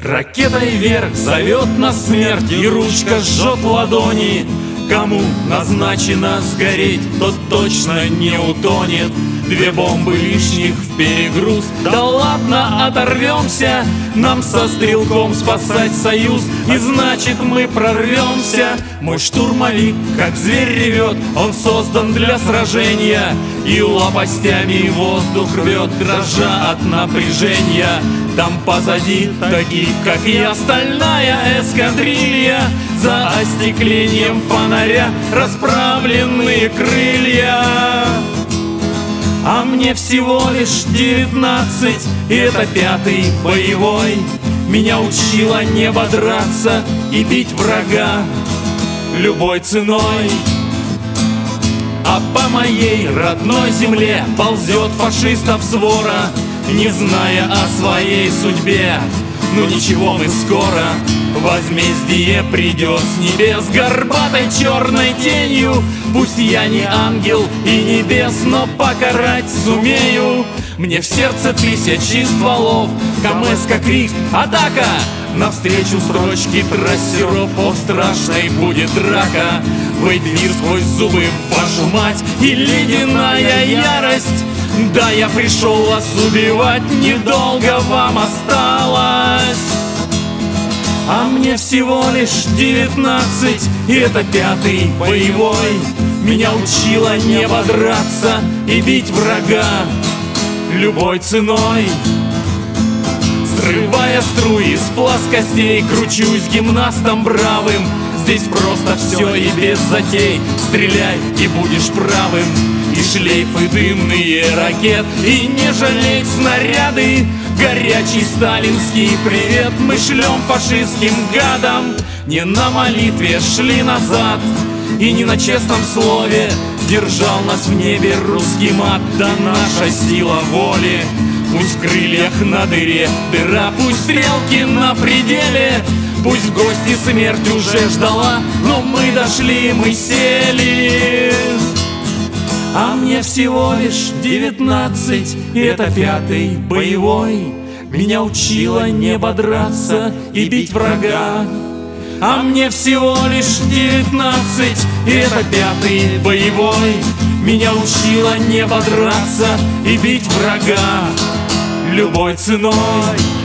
Ракетой вверх зовет нас смерть, и ручка жжет ладони. Кому назначено сгореть, тот точно не утонет. 2 бомбы лишних в перегруз. Да ладно, оторвемся, нам со стрелком спасать союз, и значит мы прорвемся. Мой штурмовик, как зверь ревет, он создан для сражения, и лопастями воздух рвет, дрожа от напряжения. Там позади таких, как я, стальная эскадрилья, за остеклением фонаря расправленные крылья. А мне всего лишь 19, и это 5-й боевой. Меня учило небо драться и бить врага любой ценой. А по моей родной земле ползет фашистов свора, не зная о своей судьбе. Ну ничего, мы скоро, возмездие придет с небес горбатой черной тенью. Пусть я не ангел и небес, но покарать сумею. Мне в сердце 1000 стволов, КМС крик, атака! Навстречу строчки трассеров, о, страшной будет драка. Выйдет мир сквозь зубы, вашу мать, и ледяная ярость. Да, я пришел вас убивать, недолго вам осталось. А мне всего лишь 19, и это 5-й боевой. Меня учило небо драться и бить врага любой ценой. Срывая струи с плоскостей, кручусь гимнастом бравым. Здесь просто все и без затей, стреляй и будешь правым. И шлейфы дымные ракет, и не жалеть снаряды. Горячий сталинский привет мы шлем фашистским гадам. Не на молитве шли назад, и не на честном слове держал нас в небе русский мат. Да наша сила воли, пусть в крыльях на дыре дыра, пусть стрелки на пределе, пусть в гости смерть уже ждала, но мы дошли, мы сели. А мне всего лишь 19, и это 5-й боевой. Меня учило небо драться и бить врага. А мне всего лишь 19, и это 5-й боевой. Меня учило небо драться и бить врага любой ценой.